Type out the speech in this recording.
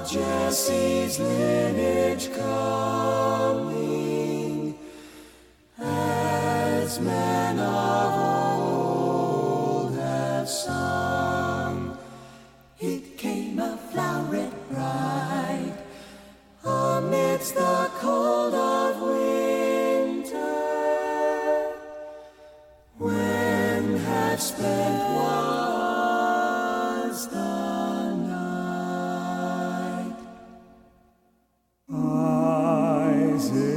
Jesse's lineage coming, as men of old have sung. It came a floweret bright amidst the cold of winter, when had spent was the night. Isaac